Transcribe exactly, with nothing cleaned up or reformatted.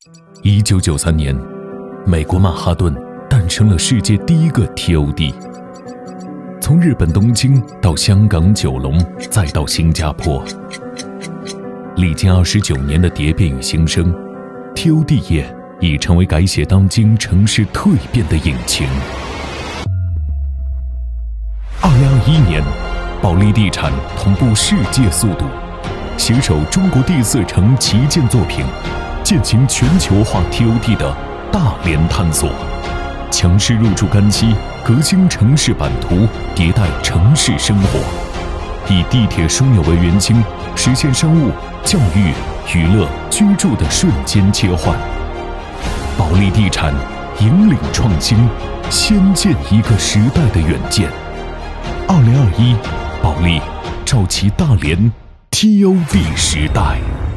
一九九三年，美国曼哈顿诞生了世界第一个 T O D。从日本东京到香港九龙，再到新加坡，历经二十九年的蝶变与新生 ，T O D 业已成为改写当今城市蜕变的引擎。二零二一年，保利地产同步世界速度，携手中国第四城旗舰作品，践行全球化 T O D 的大连探索，强势入驻甘溪，革新城市版图，迭代城市生活，以地铁枢纽为原型，实现商务、教育、娱乐、居住的瞬间切换。保利地产引领创新，先见一个时代的远见。二零二一，保利召集大连 T O D 时代。